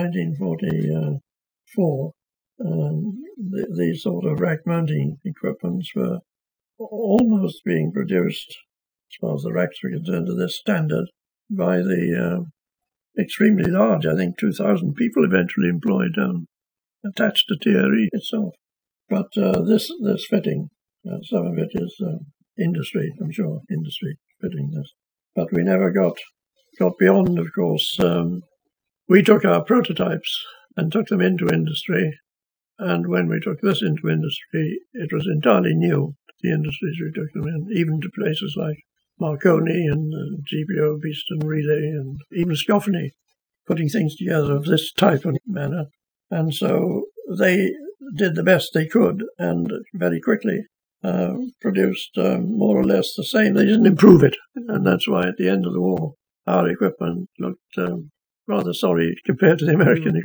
1944, these sort of rack mounting equipments were almost being produced, as far as the racks were concerned, to this standard by the extremely large, I think 2,000 people eventually employed attached to TRE itself. But this fitting, some of it is industry, I'm sure, industry fitting this. But we never got beyond, of course. We took our prototypes and took them into industry. And when we took this into industry, it was entirely new to the industries we took them in, even to places like Marconi and GPO, Beeston Relay, and even Scoffney, putting things together of this type and manner. And so they did the best they could and very quickly produced more or less the same. They didn't improve it. And that's why at the end of the war, our equipment looked rather sorry compared to the American equipment.